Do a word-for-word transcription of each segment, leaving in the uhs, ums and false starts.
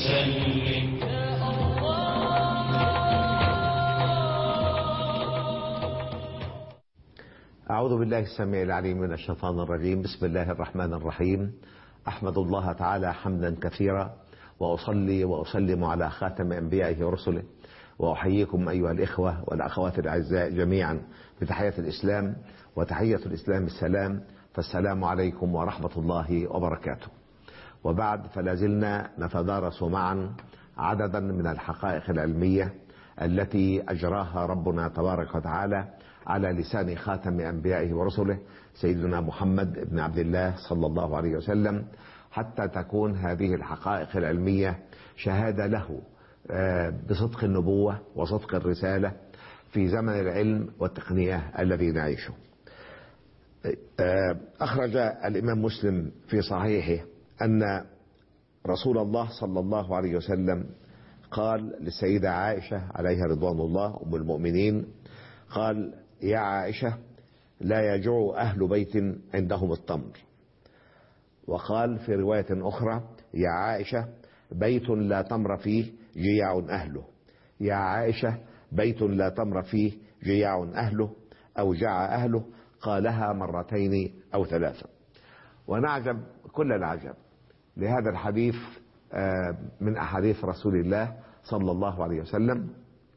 وسلم. أعوذ بالله السميع العليم من الشيطان الرجيم. بسم الله الرحمن الرحيم. أحمد الله تعالى حمدا كثيرا، وأصلي وأسلم على خاتم أنبيائه ورسله، وأحييكم أيها الإخوة والأخوات الأعزاء جميعا بتحية الإسلام، وتحية الإسلام السلام، فالسلام عليكم ورحمة الله وبركاته. وبعد، فلازلنا نتدارس معا عددا من الحقائق العلمية التي أجراها ربنا تبارك وتعالى على لسان خاتم أنبيائه ورسله سيدنا محمد بن عبد الله صلى الله عليه وسلم، حتى تكون هذه الحقائق العلمية شهادة له بصدق النبوة وصدق الرسالة في زمن العلم والتقنية الذي نعيشه. أخرج الإمام مسلم في صحيحه أن رسول الله صلى الله عليه وسلم قال للسيدة عائشة عليها رضوان الله أم المؤمنين، قال: يا عائشة، لا يجوع أهل بيت عندهم التمر. وقال في رواية أخرى: يا عائشة، بيت لا تمر فيه جياع أهله. يا عائشة، بيت لا تمر فيه جياع أهله أو جاع أهله. قالها مرتين أو ثلاثة. ونعجب كل العجب لهذا الحديث من أحاديث رسول الله صلى الله عليه وسلم،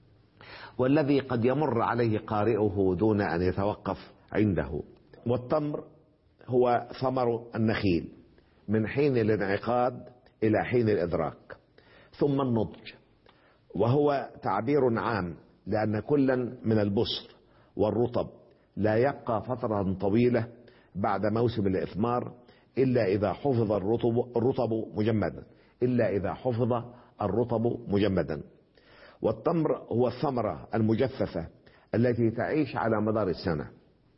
والذي قد يمر عليه قارئه دون أن يتوقف عنده. والتمر هو ثمر النخيل من حين الانعقاد إلى حين الإدراك، ثم النضج، وهو تعبير عام لأن كلا من البصر والرطب لا يبقى فترة طويلة بعد موسم الإثمار إلا إذا حفظ الرطب, الرطب مجمدا إلا إذا حفظ الرطب مجمدا. والتمر هو الثمرة المجففة التي تعيش على مدار السنة.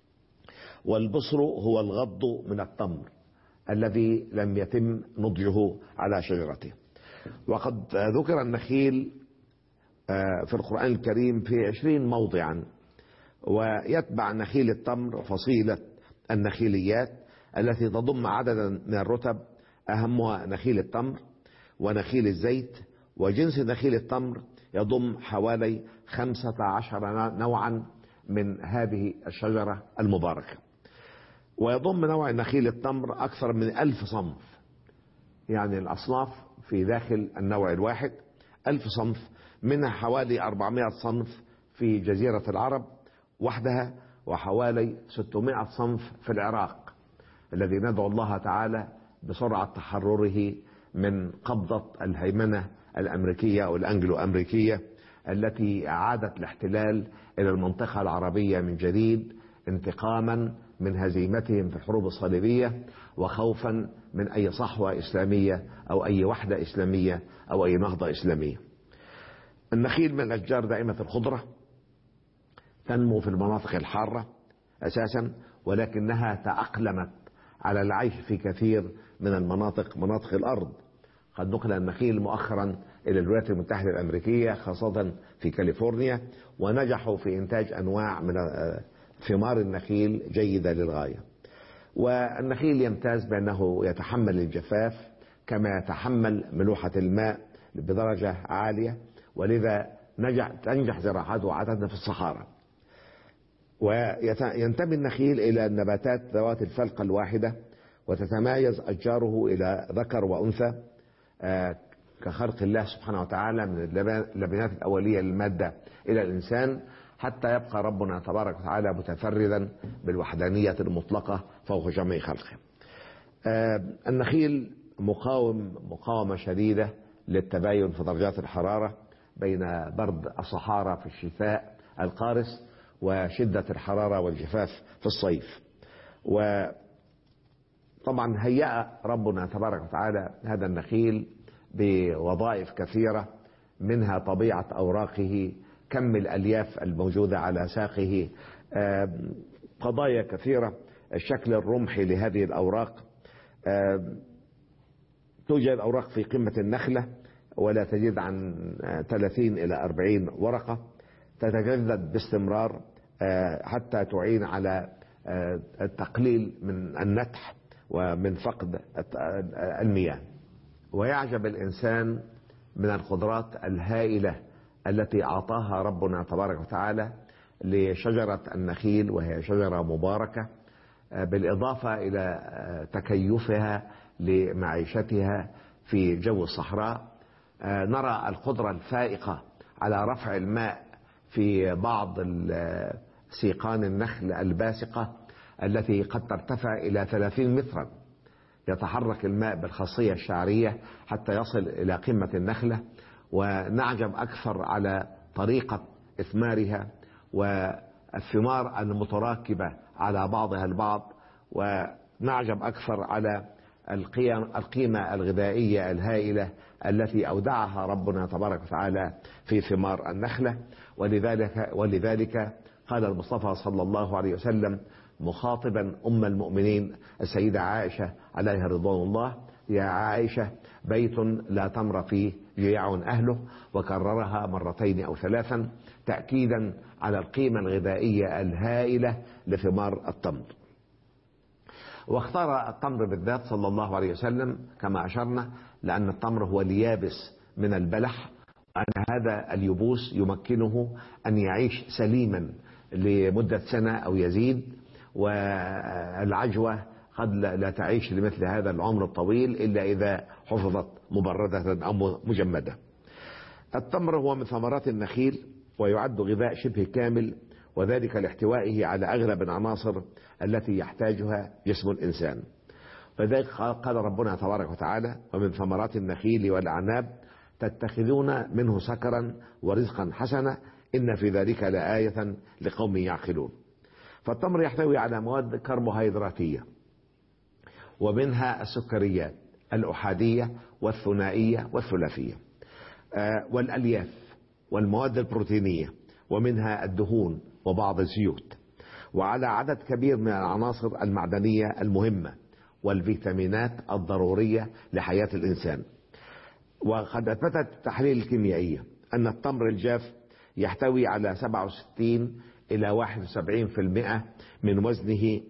والبصر هو الغض من التمر الذي لم يتم نضجه على شجرته. وقد ذكر النخيل في القرآن الكريم في عشرين موضعا، ويتبع نخيل التمر فصيلة النخيليات التي تضم عددا من الرتب، أهمها نخيل التمر ونخيل الزيت. وجنس نخيل التمر يضم حوالي خمسة عشر نوعا من هذه الشجرة المباركة. ويضم نوع نخيل التمر أكثر من ألف صنف، يعني الأصناف في داخل النوع الواحد ألف صنف، منها حوالي أربعمائة صنف في جزيرة العرب وحدها، وحوالي ستمائة صنف في العراق الذي ندعو الله تعالى بسرعة تحرره من قبضة الهيمنة الأمريكية أو الأنجلو أمريكية التي أعادت الاحتلال إلى المنطقة العربية من جديد، انتقاما من هزيمتهم في الحروب الصليبية، وخوفا من أي صحوة إسلامية أو أي وحدة إسلامية أو أي نهضة إسلامية. النخيل من الأشجار دائمة الخضرة، تنمو في المناطق الحارة أساسا، ولكنها تأقلمت على العيش في كثير من المناطق مناطق الأرض. قد نقل النخيل مؤخرا إلى الولايات المتحدة الأمريكية، خاصة في كاليفورنيا، ونجحوا في إنتاج أنواع من ثمار النخيل جيدة للغاية. والنخيل يمتاز بأنه يتحمل الجفاف كما يتحمل ملوحة الماء بدرجة عالية، ولذا نجح تنجح زراعته عادة في الصحراء. وينتمي النخيل إلى النباتات ذوات الفلقة الواحدة، وتتمايز أشجاره إلى ذكر وأنثى كخلق الله سبحانه وتعالى من اللبنات الأولية للمادة إلى الإنسان، حتى يبقى ربنا تبارك وتعالى متفردا بالوحدانية المطلقة فوق جميع خلقه. النخيل مقاوم مقاومة شديدة للتباين في درجات الحرارة بين برد الصحارى في الشتاء القارس وشدة الحرارة والجفاف في الصيف. وطبعا هيأ ربنا تبارك وتعالى هذا النخيل بوظائف كثيرة، منها طبيعة أوراقه، كم الألياف الموجودة على ساقه، قضايا كثيرة، الشكل الرمحي لهذه الأوراق. توجد أوراق في قمة النخلة ولا تزيد عن ثلاثين إلى أربعين ورقة، تتجدد باستمرار حتى تعين على التقليل من النتح ومن فقد المياه. ويعجب الإنسان من القدرات الهائلة التي أعطاها ربنا تبارك وتعالى لشجرة النخيل، وهي شجرة مباركة، بالإضافة إلى تكيفها لمعيشتها في جو الصحراء. نرى القدرة الفائقة على رفع الماء في بعض سيقان النخل الباسقة التي قد ترتفع إلى ثلاثين مترا. يتحرك الماء بالخاصية الشعرية حتى يصل إلى قمة النخلة، ونعجب أكثر على طريقة إثمارها والثمار المتراكبة على بعضها البعض، ونعجب أكثر على القيمة الغذائية الهائلة التي أودعها ربنا تبارك وتعالى في ثمار النخلة. ولذلك, ولذلك قال المصطفى صلى الله عليه وسلم مخاطبا أم المؤمنين السيدة عائشة عليها رضوان الله: يا عائشة، بيت لا تمر فيه جياع أهله، وكررها مرتين أو ثلاثا تأكيدا على القيمة الغذائية الهائلة لثمار التمر. واختار التمر بالذات صلى الله عليه وسلم كما أشرنا لأن التمر هو اليابس من البلح، وأن هذا اليبوس يمكنه أن يعيش سليما لمدة سنة أو يزيد، والعجوة قد لا تعيش لمثل هذا العمر الطويل إلا إذا حفظت مبردة أو مجمدة. التمر هو من ثمرات النخيل، ويعد غذاء شبه كامل، وذلك لاحتوائه على أغلب العناصر التي يحتاجها جسم الإنسان. فذلك قال ربنا تبارك وتعالى: ومن ثمرات النخيل والأعناب تتخذون منه سكرا ورزقا حسنا إن في ذلك لآية لقوم يعقلون. فالتمر يحتوي على مواد كربوهيدراتية، ومنها السكريات الأحادية والثنائية والثلاثية، والألياف والمواد البروتينية، ومنها الدهون وبعض الزيوت، وعلى عدد كبير من العناصر المعدنية المهمة والفيتامينات الضرورية لحياة الإنسان. وقد أثبتت التحاليل الكيميائية أن التمر الجاف يحتوي على سبعة وستين إلى واحد وسبعين بالمئة من وزنه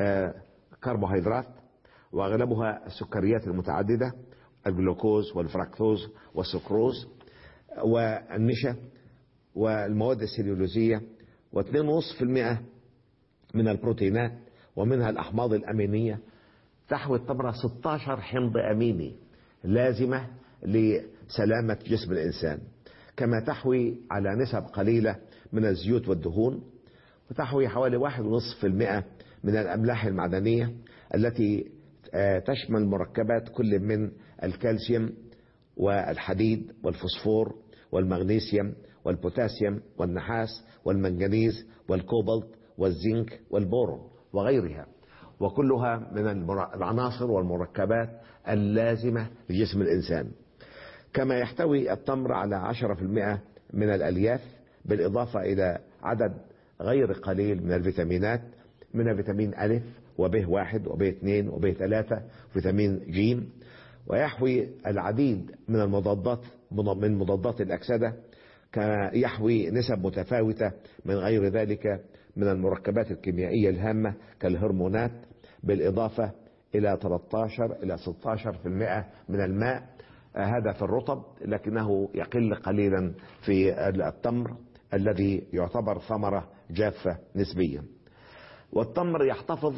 كربوهيدرات، وأغلبها السكريات المتعددة: الجلوكوز والفركتوز والسكروز والنشا والمواد السليولوزية، واثنين ونصف في المئة من البروتينات، ومنها الأحماض الأمينية. تحوي التمرة ستة عشر حمض أميني لازمة لسلامة جسم الإنسان، كما تحوي على نسب قليلة من الزيوت والدهون، وتحوي حوالي واحد ونصف في المئة من الأملاح المعدنية التي تشمل مركبات كل من الكالسيوم والحديد والفوسفور والمغنيسيوم والبوتاسيوم والنحاس والمنغنيز والكوبالت والزنك والبورون وغيرها، وكلها من العناصر والمركبات اللازمة لجسم الإنسان. كما يحتوي التمر على عشرة بالمئة من الألياف، بالإضافة إلى عدد غير قليل من الفيتامينات، من فيتامين ألف وب واحد وب اثنين وب ثلاثة وفيتامين جيم. ويحوي العديد من المضادات من مضادات الأكسدة، كما يحوي نسب متفاوتة من غير ذلك من المركبات الكيميائية الهامة كالهرمونات، بالإضافة إلى ثلاثة عشر إلى ستة عشر بالمئة من الماء، هذا في الرطب، لكنه يقل قليلا في التمر الذي يعتبر ثمرة جافة نسبيا. والتمر يحتفظ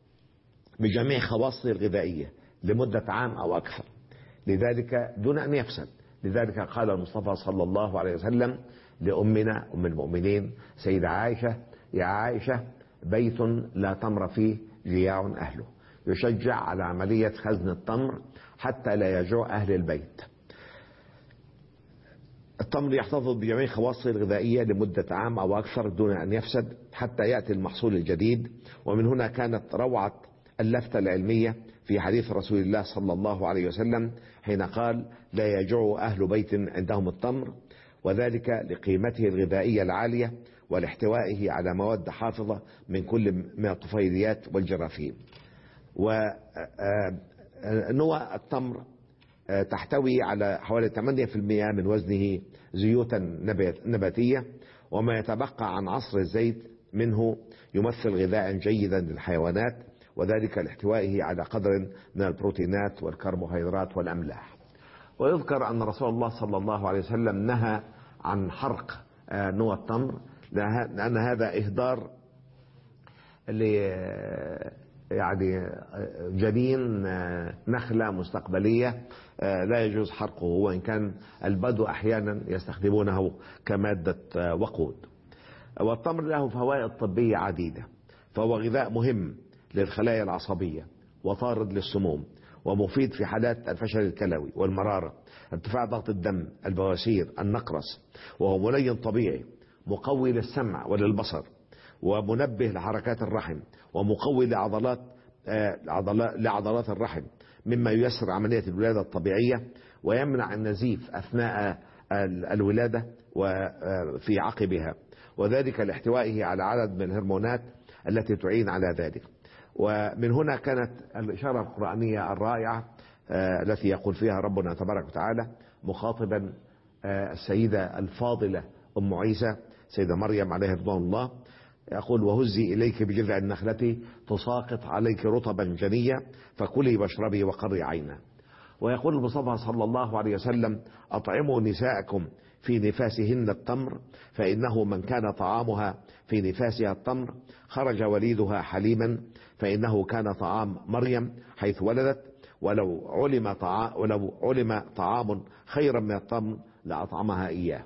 بجميع خواصه الغذائية لمدة عام أو أكثر، لذلك دون أن يفسد. لذلك قال المصطفى صلى الله عليه وسلم لأمنا أم المؤمنين سيدة عائشة: يا عائشة، بيت لا تمر فيه جياع أهله. يشجع على عملية خزن التمر حتى لا يجوع أهل البيت. التمر يحتفظ بجميع خواصه الغذائية لمدة عام أو أكثر دون أن يفسد حتى يأتي المحصول الجديد. ومن هنا كانت روعة اللفتة العلمية في حديث رسول الله صلى الله عليه وسلم حين قال: لا يجوع أهل بيت عندهم التمر، وذلك لقيمته الغذائية العالية ولاحتوائه على مواد حافظة من كل من الطفيليات والجراثيم. ونوى التمر تحتوي على حوالي ثمانية بالمئة من وزنه زيوتا نباتية، وما يتبقى عن عصر الزيت منه يمثل غذاء جيدا ويذكر أن رسول الله صلى الله عليه وسلم نهى عن حرق نوى التمر، لأن هذا إهدار ل يعني جنين نخلة مستقبلية لا يجوز حرقه، وإن كان البدو أحيانا يستخدمونه كمادة وقود. والتمر له فوائد طبية عديدة، فهو غذاء مهم للخلايا العصبية وطارد للسموم، ومفيد في حالات الفشل الكلوي والمرارة، ارتفاع ضغط الدم، البواسير، النقرس، وهو ملين طبيعي مقوي للسمع وللبصر، ومنبه لحركات الرحم، ومقوي لعضلات لعضلات الرحم، مما ييسر عملية الولادة الطبيعية، ويمنع النزيف أثناء الولادة وفي عقبها، وذلك لاحتوائه على عدد من الهرمونات التي تعين على ذلك. ومن هنا كانت الإشارة القرآنية الرائعة التي يقول فيها ربنا تبارك وتعالى مخاطبا السيدة الفاضلة أم عيسى سيدة مريم عليه رضوان الله، يقول: وهزي إليك بجذع النخلة تساقط عليك رطبا جنيا فكلي واشربي وقري عينا. ويقول المصطفى صلى الله عليه وسلم: أطعموا نساءكم في نفاسهن التمر، فإنه من كان طعامها في نفاسها التمر خرج وليدها حليما، فإنه كان طعام مريم حيث ولدت، ولو علم طعام, ولو علم طعام خيرا من التمر لأطعمها إياه.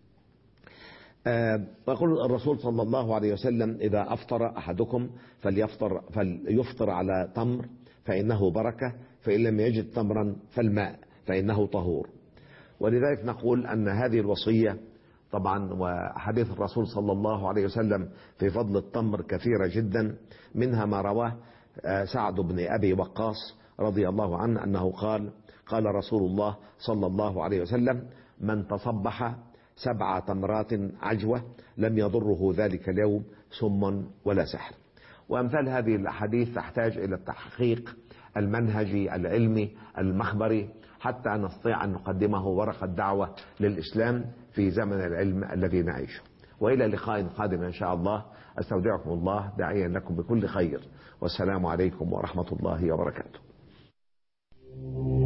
ويقول الرسول صلى الله عليه وسلم: إذا أفطر أحدكم فليفطر, فليفطر على تمر فإنه بركة، فإن لم يجد تمرا فالماء فإنه طهور. ولذلك نقول أن هذه الوصية طبعا وحديث الرسول صلى الله عليه وسلم في فضل التمر كثيرة جدا، منها ما رواه سعد بن أبي وقاص رضي الله عنه أنه قال: قال رسول الله صلى الله عليه وسلم: من تصبح سبع تمرات عجوة لم يضره ذلك اليوم سم ولا سحر. وأمثال هذه الأحاديث تحتاج إلى التحقيق المنهجي العلمي المخبري حتى نستطيع أن نقدمه ورقة دعوة للإسلام في زمن العلم الذي نعيشه. وإلى لقاء قادم إن شاء الله، أستودعكم الله داعيا لكم بكل خير، والسلام عليكم ورحمة الله وبركاته.